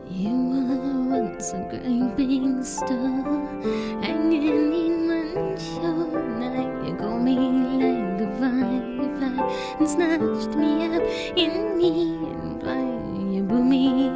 You were once a great big star, hanging in one show. Now you call me like a firefly and snatched me up in me and fly. You put me